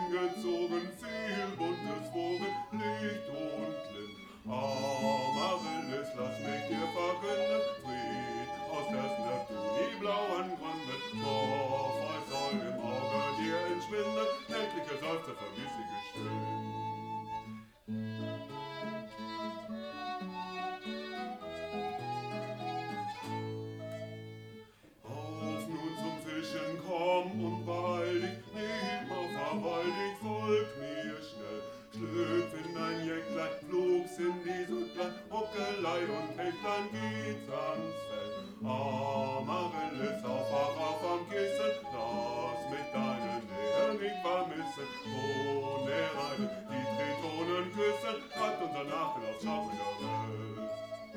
angezogen, viel buntes Vogel, Licht und Lind. Amaryllis, lass mich dir verkünden, Fried aus des Neptun die blauen Gründen, Morpheus soll im Auge dir entschwinden, nächtliche Seufzer vermiss ich geschwind. Auf nun zum Fischen komm und beeil dich, nimm verweil dich, folg mir schnell, schlüpf in dein Jäcklein, flugs in die Südlein, Ockelei und Hechtlein geht's ans Feld. Amaryllis, auf am Kissen, lass mich deine Nähe nicht vermissen. Ohne Reine, die Tritonen küssen, hat unser Nachtel aufs Schaukel der Welt.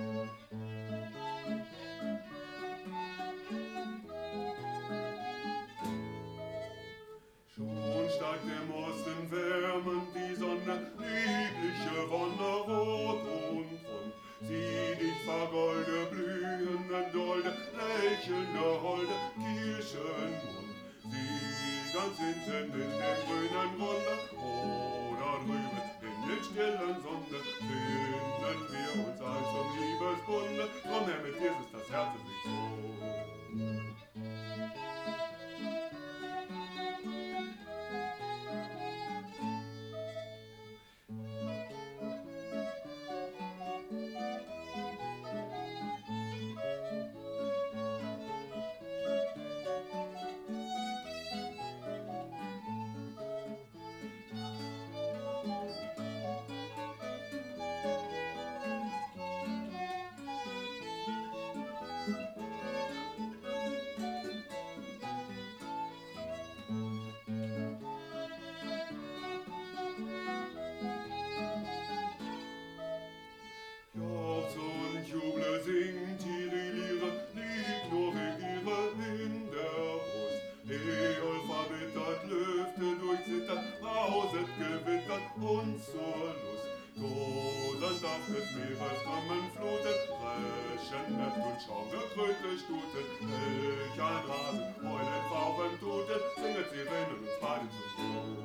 Schon steigt im Osten wärmend die Sonne, liebliche Wonne, rot und rund. Sieh dich vergolde, blühende Dolde, lächelnde Holde, Kirschenmund. Sieh ganz hinten in dem grünen Grunde, oder drüben in den stillen Sonne, finden wir uns ein zum Liebesbunde, drum her mit dir ist das Herz nicht so. Singt die Lire, liegt nur regiere in der Brust. Eol verbittert, Lüfte durchzittert, rauset gewittert und zur Lust. Tosend auf des Meeres Strömen flutet, Reschen, Neptun, Schaum, Kröte, Stute, Milch, ein Rasen, Eulen, Pfauchen, Tuten, singet Sirenen und Spaden zum Gruß.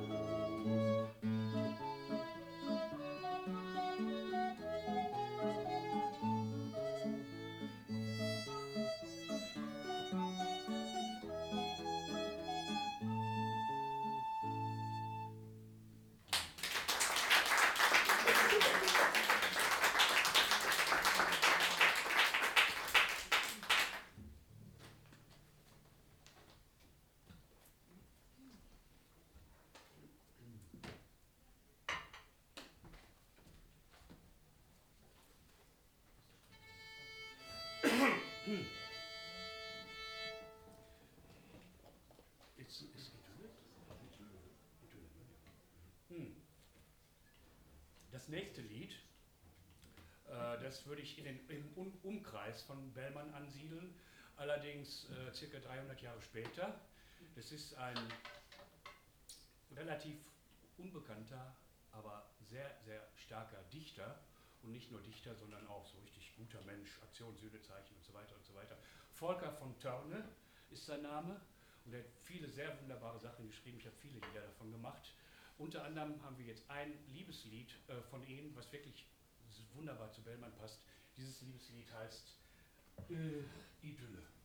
Das nächste Lied, das würde ich im Umkreis von Bellmann ansiedeln, allerdings circa 300 Jahre später. Das ist ein relativ unbekannter, aber sehr, sehr starker Dichter. Und nicht nur Dichter, sondern auch so richtig guter Mensch, Aktion, Sühnezeichen und so weiter und so weiter. Volker von Törne ist sein Name und er hat viele sehr wunderbare Sachen geschrieben. Ich habe viele Lieder davon gemacht. Unter anderem haben wir jetzt ein Liebeslied von ihm, was wirklich wunderbar zu Bellmann passt. Dieses Liebeslied heißt Idylle.